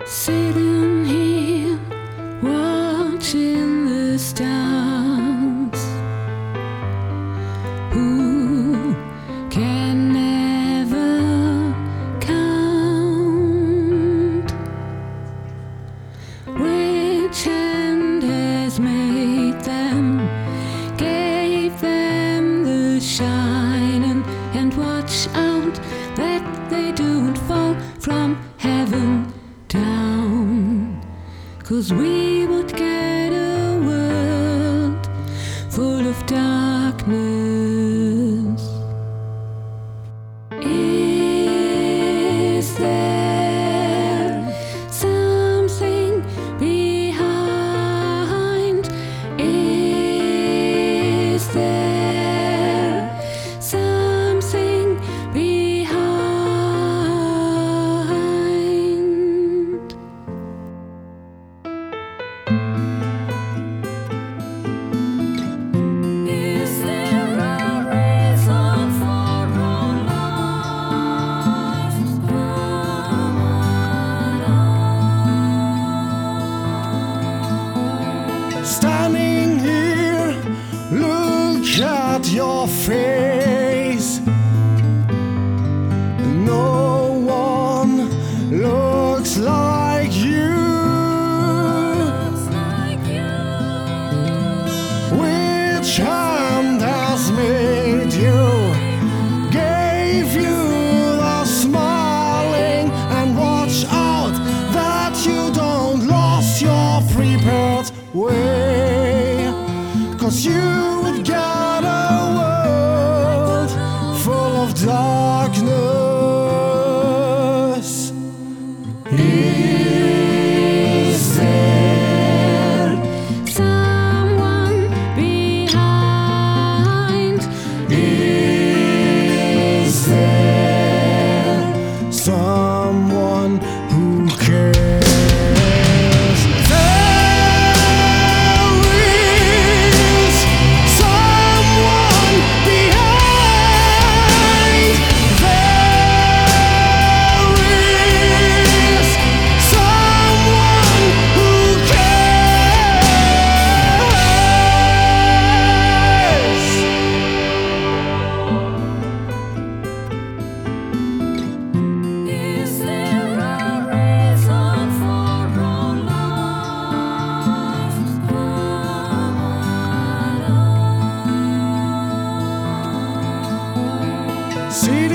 Sitting here watching the stars, who can never count which hand has made them, gave them the shining, and watch out that they don't fall from heaven down, 'cause we would get a world full of darkness. Is there something behind? Is there something behind? Is there a reason for our lives? Standing here, look at your face. No one looks like you. Which hand has made you, gave you the smiling, and watch out that you don't lose your prepared way, 'cause you would get a world full of darkness. Is there Someone behind? Is there someone who cares? There is someone behind. There is someone who cares. Is there a reason for our lives? See